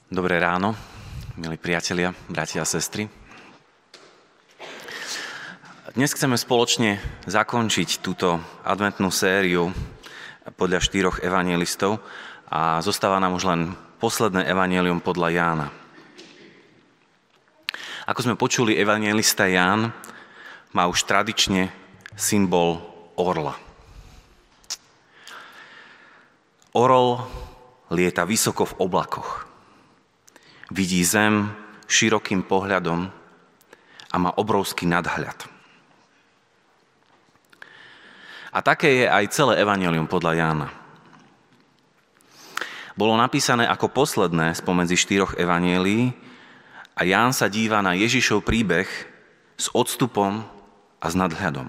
Dobré ráno, milí priatelia, bratia a sestry. Dnes chceme spoločne zakončiť túto adventnú sériu podľa 4 evanjelistov a zostáva nám už len posledné evanjelium podľa Jána. Ako sme počuli, evanjelista Ján má už tradične symbol orla. Orol lieta vysoko v oblakoch. Vidí zem širokým pohľadom a má obrovský nadhľad. A také je aj celé evanjelium podľa Jána. Bolo napísané ako posledné spomedzi 4 evanjelií a Ján sa díva na Ježišov príbeh s odstupom a s nadhľadom.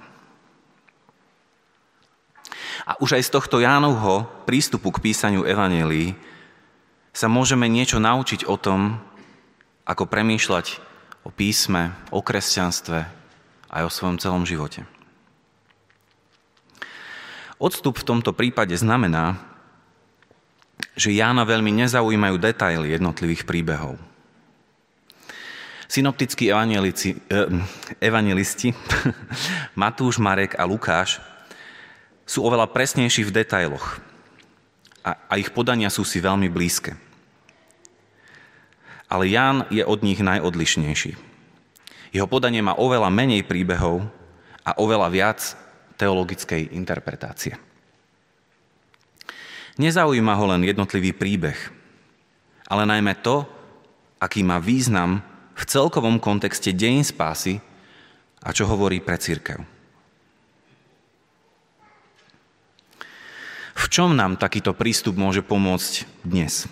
A už aj z tohto Jánovho prístupu k písaniu evanjelií sa môžeme niečo naučiť o tom, ako premýšľať o písme, o kresťanstve aj o svojom celom živote. Odstup v tomto prípade znamená, že Jána veľmi nezaujímajú detaily jednotlivých príbehov. Synoptickí evanjelisti Matúš, Marek a Lukáš sú oveľa presnejší v detailoch a ich podania sú si veľmi blízke. Ale Ján je od nich najodlišnejší. Jeho podanie má oveľa menej príbehov a oveľa viac teologickej interpretácie. Nezaujíma ho len jednotlivý príbeh, ale najmä to, aký má význam v celkovom kontexte dejín spásy a čo hovorí pre cirkev. V čom nám takýto prístup môže pomôcť dnes?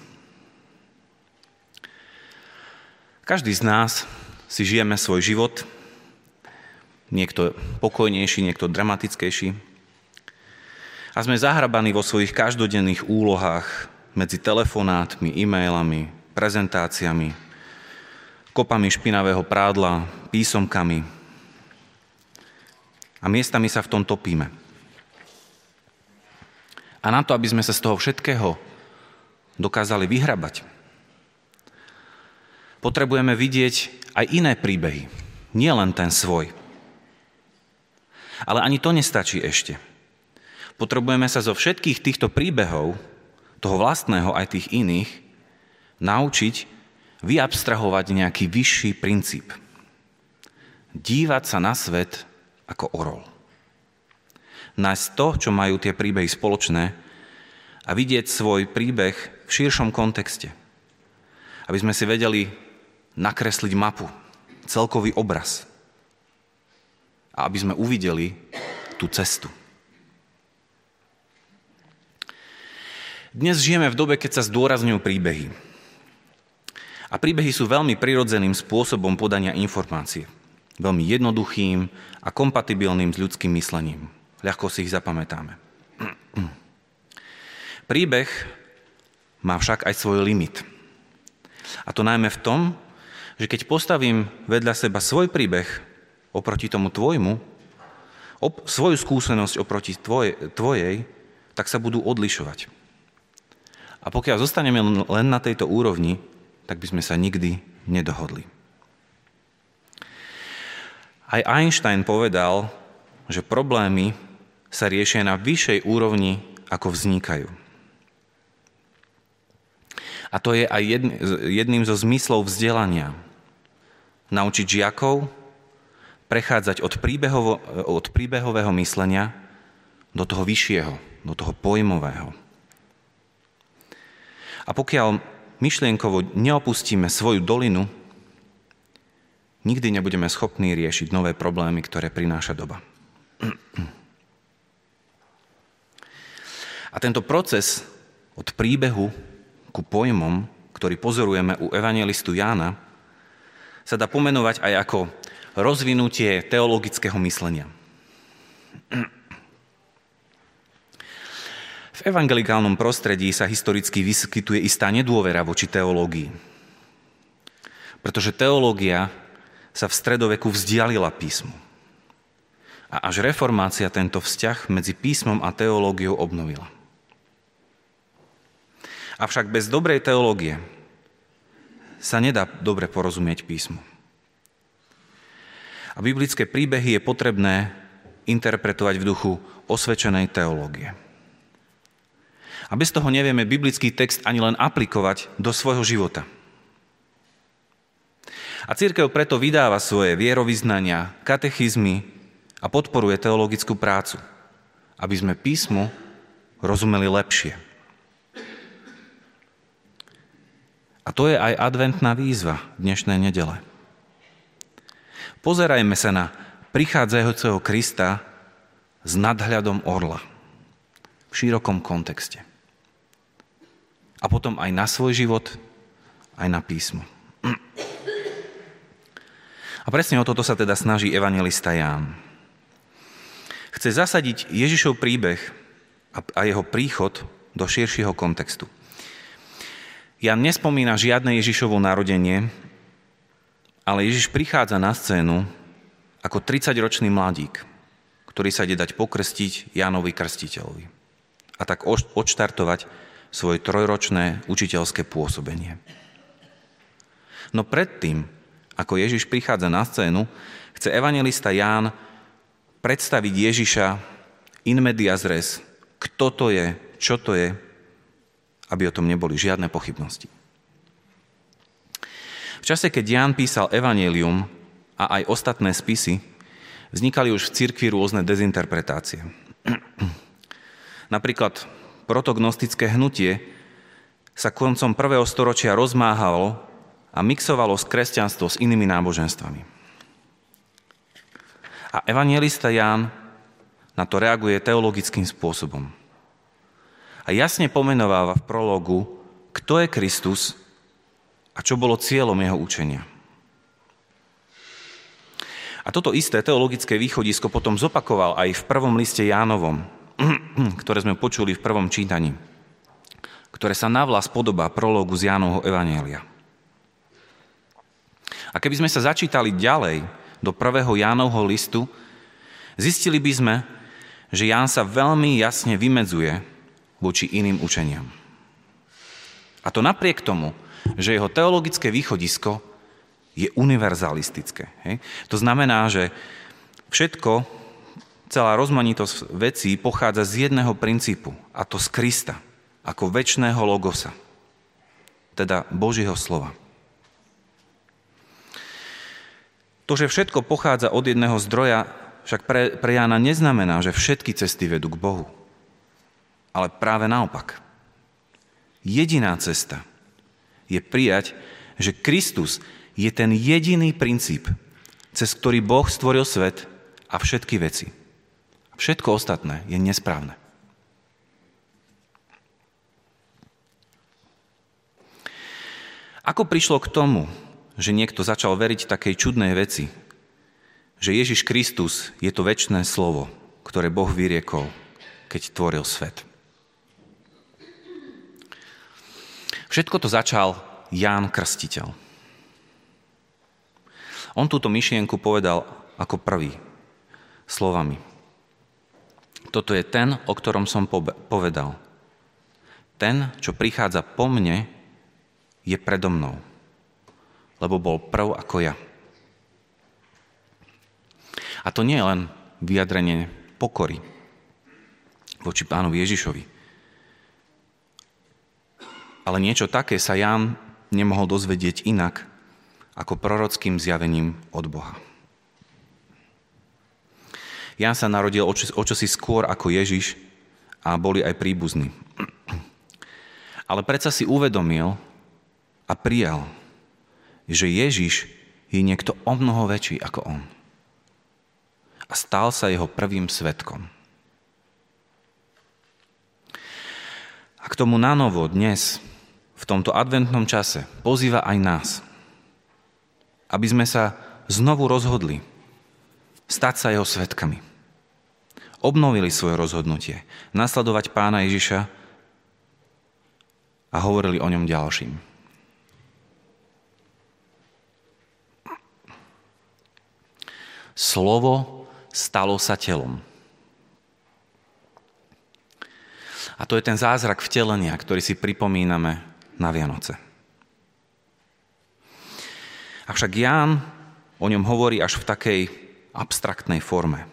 Každý z nás si žijeme svoj život, niekto pokojnejší, niekto dramatickejší. A sme zahrabaní vo svojich každodenných úlohách medzi telefonátmi, e-mailami, prezentáciami, kopami špinavého prádla, písomkami. A miestami sa v tom topíme. A na to, aby sme sa z toho všetkého dokázali vyhrabať, potrebujeme vidieť aj iné príbehy, nie len ten svoj. Ale ani to nestačí ešte. Potrebujeme sa zo všetkých týchto príbehov, toho vlastného aj tých iných, naučiť vyabstrahovať nejaký vyšší princíp. Dívať sa na svet ako orol. Nájsť to, čo majú tie príbehy spoločné a vidieť svoj príbeh v širšom kontexte. Aby sme si vedeli nakresliť mapu, celkový obraz. A aby sme uvideli tú cestu. Dnes žijeme v dobe, keď sa zdôrazňujú príbehy. A príbehy sú veľmi prirodzeným spôsobom podania informácie. Veľmi jednoduchým a kompatibilným s ľudským myslením. Ľahko si ich zapamätáme. Príbeh má však aj svoj limit. A to najmä v tom, že keď postavím vedľa seba svoj príbeh oproti tomu tvojmu, svoju skúsenosť oproti tvojej, tak sa budú odlišovať. A pokiaľ zostaneme len na tejto úrovni, tak by sme sa nikdy nedohodli. Aj Einstein povedal, že problémy sa riešia na vyššej úrovni, ako vznikajú. A to je aj jedným zo zmyslov vzdelania. Naučiť žiakov prechádzať od príbehového myslenia do toho vyššieho, do toho pojmového. A pokiaľ myšlienkovo neopustíme svoju dolinu, nikdy nebudeme schopní riešiť nové problémy, ktoré prináša doba. A tento proces od príbehu ku pojmom, ktorý pozorujeme u evanjelistu Jána, sa dá pomenovať aj ako rozvinutie teologického myslenia. V evangelikálnom prostredí sa historicky vyskytuje istá nedôvera voči teológii. Pretože teológia sa v stredoveku vzdialila písmu. A až reformácia tento vzťah medzi písmom a teológiou obnovila. Avšak bez dobrej teológie sa nedá dobre porozumieť písmu. A biblické príbehy je potrebné interpretovať v duchu osvedčenej teológie. A bez toho nevieme biblický text ani len aplikovať do svojho života. A cirkev preto vydáva svoje vierovyznania, katechizmy a podporuje teologickú prácu, aby sme písmu rozumeli lepšie. A to je aj adventná výzva dnešnej nedele. Pozerajme sa na prichádzajúceho Krista s nadhľadom orla v širokom kontexte. A potom aj na svoj život, aj na písmo. A presne o toto sa teda snaží evanjelista Ján. Chce zasadiť Ježišov príbeh a jeho príchod do širšieho kontextu. Ján nespomína žiadne Ježišovo narodenie, ale Ježiš prichádza na scénu ako 30-ročný mladík, ktorý sa ide dať pokrstiť Jánovi Krstiteľovi a tak odštartovať svoje 3-ročné učiteľské pôsobenie. No predtým, ako Ježiš prichádza na scénu, chce evanjelista Ján predstaviť Ježiša in medias res, kto to je, čo to je, aby o tom neboli žiadne pochybnosti. V čase, keď Ján písal evanjelium a aj ostatné spisy, vznikali už v cirkvi rôzne dezinterpretácie. Napríklad protognostické hnutie sa koncom 1. storočia rozmáhalo a mixovalo kresťanstvo s inými náboženstvami. A evanjelista Ján na to reaguje teologickým spôsobom. A jasne pomenováva v prologu, kto je Kristus a čo bolo cieľom jeho učenia. A toto isté teologické východisko potom zopakoval aj v prvom liste Jánovom, ktoré sme počuli v prvom čítaní, ktoré sa navlas podobá prologu z Jánovho evanjelia. A keby sme sa začítali ďalej do 1. Jánovho listu, zistili by sme, že Ján sa veľmi jasne vymedzuje voči iným učeniam. A to napriek tomu, že jeho teologické východisko je univerzalistické. Hej? To znamená, že všetko, celá rozmanitosť vecí pochádza z jedného princípu, a to z Krista, ako večného logosa, teda Božieho slova. To, že všetko pochádza od jedného zdroja, však pre Jána neznamená, že všetky cesty vedú k Bohu. Ale práve naopak. Jediná cesta je prijať, že Kristus je ten jediný princíp, cez ktorý Boh stvoril svet a všetky veci. Všetko ostatné je nesprávne. Ako prišlo k tomu, že niekto začal veriť takej čudnej veci, že Ježiš Kristus je to večné slovo, ktoré Boh vyriekol, keď tvoril svet? Všetko to začal Ján Krstiteľ. On túto myšlienku povedal ako prvý slovami. Toto je ten, o ktorom som povedal. Ten, čo prichádza po mne, je predo mnou, lebo bol prv ako ja. A to nie je len vyjadrenie pokory voči Pánovi Ježišovi. Ale niečo také sa Ján nemohol dozvedieť inak ako prorockým zjavením od Boha. Ján sa narodil o čosi skôr ako Ježiš a boli aj príbuzní. Ale predsa si uvedomil a prijal, že Ježiš je niekto omnoho väčší ako on. A stal sa jeho prvým svedkom. A k tomu nanovo dnes, v tomto adventnom čase, pozýva aj nás, aby sme sa znovu rozhodli stať sa jeho svedkami. Obnovili svoje rozhodnutie, nasledovať Pána Ježiša a hovorili o ňom ďalším. Slovo stalo sa telom. A to je ten zázrak vtelenia, ktorý si pripomíname na Vianoce. Avšak Ján o ňom hovorí až v takej abstraktnej forme.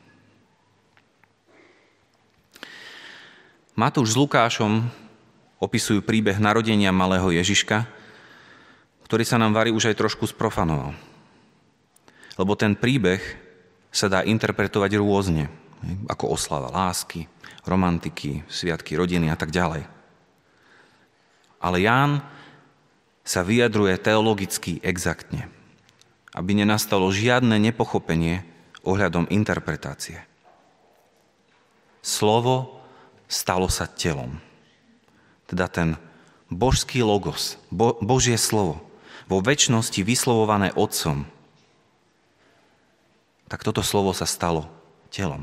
Matúš s Lukášom opisujú príbeh narodenia malého Ježiška, ktorý sa nám varí už aj trošku sprofanoval. Lebo ten príbeh sa dá interpretovať rôzne, ako oslava lásky, romantiky, sviatky rodiny a tak ďalej. Ale Ján sa vyjadruje teologicky exaktne, aby nenastalo žiadne nepochopenie ohľadom interpretácie. Slovo stalo sa telom. Teda ten božský logos, Božie slovo, vo večnosti vyslovované Otcom, tak toto slovo sa stalo telom.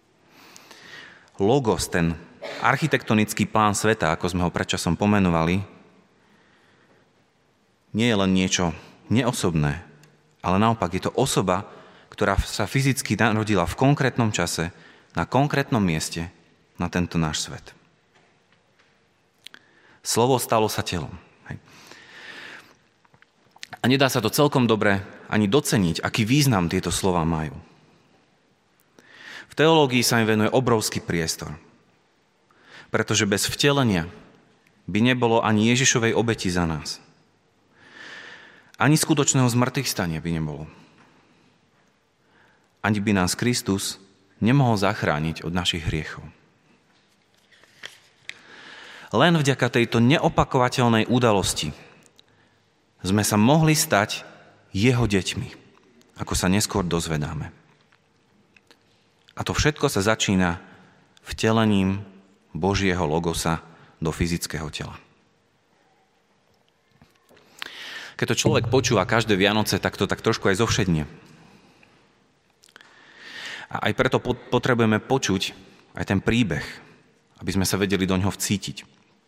Logos, ten architektonický plán sveta, ako sme ho predčasom pomenovali, nie je len niečo neosobné, ale naopak je to osoba, ktorá sa fyzicky narodila v konkrétnom čase, na konkrétnom mieste, na tento náš svet. Slovo stalo sa telom. A nedá sa to celkom dobre ani doceniť, aký význam tieto slova majú. V teológii sa im venuje obrovský priestor, pretože bez vtelenia by nebolo ani Ježišovej obeti za nás. Ani skutočného zmŕtvychvstania by nebolo. Ani by nás Kristus nemohol zachrániť od našich hriechov. Len vďaka tejto neopakovateľnej udalosti sme sa mohli stať jeho deťmi, ako sa neskôr dozvedáme. A to všetko sa začína vtelením Božieho logosa do fyzického tela. Keď to človek počúva každé Vianoce, tak to tak trošku aj zovšednie. A aj preto potrebujeme počuť aj ten príbeh, aby sme sa vedeli do ňoho vcítiť.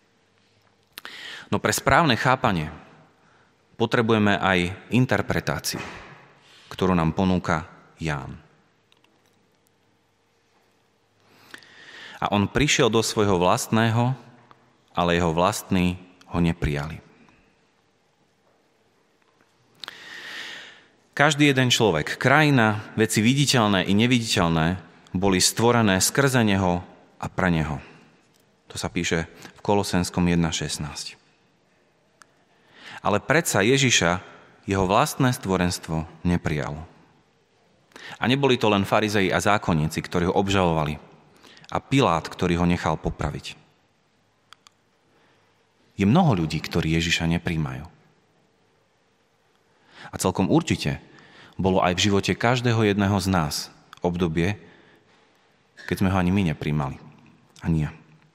No pre správne chápanie potrebujeme aj interpretáciu, ktorú nám ponúka Ján. A on prišiel do svojho vlastného, ale jeho vlastní ho neprijali. Každý jeden človek, krajina, veci viditeľné i neviditeľné, boli stvorené skrze neho a pre neho. To sa píše v Kolosenskom 1.16. Ale predsa Ježiša jeho vlastné stvorenstvo neprijalo. A neboli to len farizei a zákonníci, ktorí ho obžalovali, a Pilát, ktorý ho nechal popraviť. Je mnoho ľudí, ktorí Ježiša nepríjmajú. A celkom určite bolo aj v živote každého jedného z nás obdobie, keď sme ho ani my nepríjmali. Ani ja.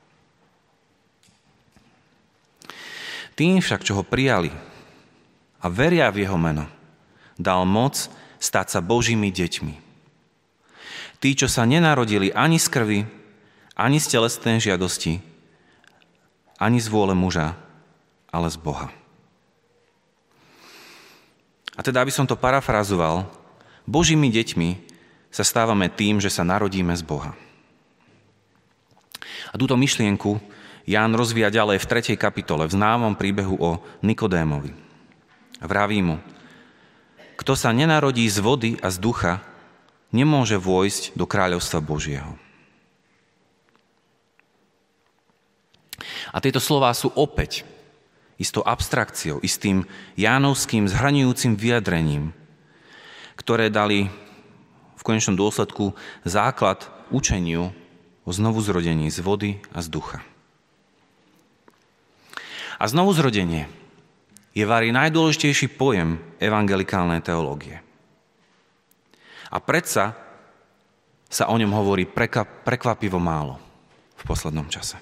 Tým však, čo ho prijali a veria v jeho meno, dal moc stať sa Božími deťmi. Tí, čo sa nenarodili ani z krvi, ani z telesnej žiadosti, ani z vôle muža, ale z Boha. A teda, aby som to parafrazoval, Božími deťmi sa stávame tým, že sa narodíme z Boha. A túto myšlienku Ján rozvíja ďalej v 3. kapitole, v známom príbehu o Nikodémovi. Vraví mu, kto sa nenarodí z vody a z ducha, nemôže vojsť do kráľovstva Božieho. A tieto slová sú opäť istou abstrakciou, istým jánovským zhrňujúcim vyjadrením, ktoré dali v konečnom dôsledku základ učeniu o znovuzrodení z vody a z ducha. A znovuzrodenie je vari najdôležitejší pojem evangelikálnej teológie. A predsa sa o ňom hovorí prekvapivo málo v poslednom čase.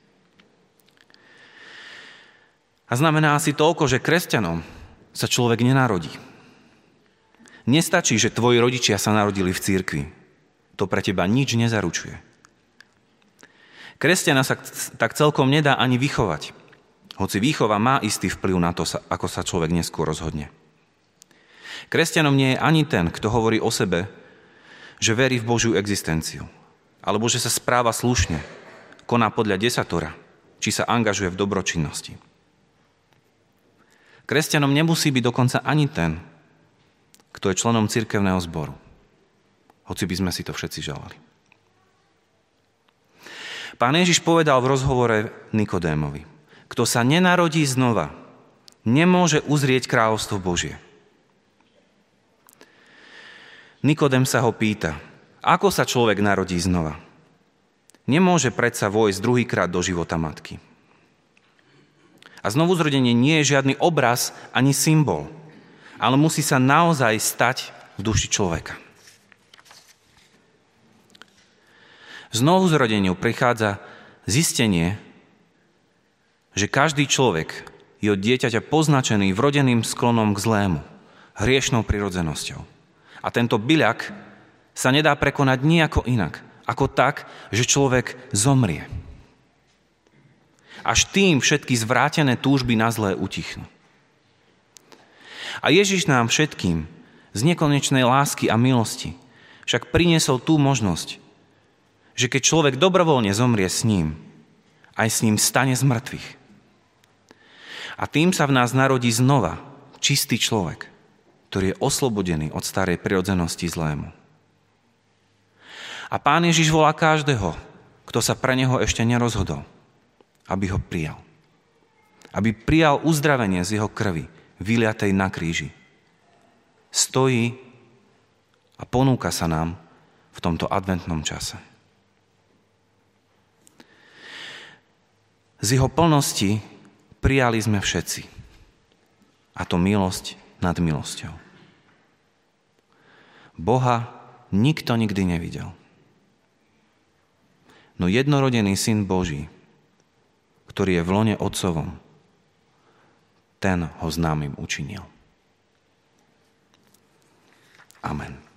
A znamená asi toľko, že kresťanom sa človek nenarodí. Nestačí, že tvoji rodičia sa narodili v cirkvi. To pre teba nič nezaručuje. Kresťana sa tak celkom nedá ani vychovať. Hoci výchova má istý vplyv na to, ako sa človek neskôr rozhodne. Kresťanom nie je ani ten, kto hovorí o sebe, že verí v Božiu existenciu, alebo že sa správa slušne, koná podľa desatora, či sa angažuje v dobročinnosti. Kresťanom nemusí byť dokonca ani ten, kto je členom cirkevného zboru. Hoci by sme si to všetci želali. Pán Ježiš povedal v rozhovore Nikodémovi: kto sa nenarodí znova, nemôže uzrieť kráľovstvo Božie. Nikodém sa ho pýta: ako sa človek narodí znova? Nemôže predsa vojsť druhýkrát do života matky. A znovuzrodenie nie je žiadny obraz ani symbol, ale musí sa naozaj stať v duši človeka. Znovuzrodeniu prichádza zistenie, že každý človek je od dieťaťa poznačený vrodeným sklonom k zlému, hriešnou prirodzenosťou. A tento byľak sa nedá prekonať nijako inak, ako tak, že človek zomrie. Až tým všetky zvrátené túžby na zlé utichnú. A Ježiš nám všetkým z nekonečnej lásky a milosti však priniesol tú možnosť, že keď človek dobrovoľne zomrie s ním, aj s ním stane z mŕtvych. A tým sa v nás narodí znova čistý človek, ktorý je oslobodený od starej prirodzenosti zlému. A Pán Ježiš volá každého, kto sa pre neho ešte nerozhodol, aby ho prijal. Aby prijal uzdravenie z jeho krvi, vyliatej na kríži. Stojí a ponúka sa nám v tomto adventnom čase. Z jeho plnosti prijali sme všetci. A to milosť nad milosťou. Boha nikto nikdy nevidel. No jednorodený Syn Boží, ktorý je v lone Otcovom, ten ho známym učinil. Amen.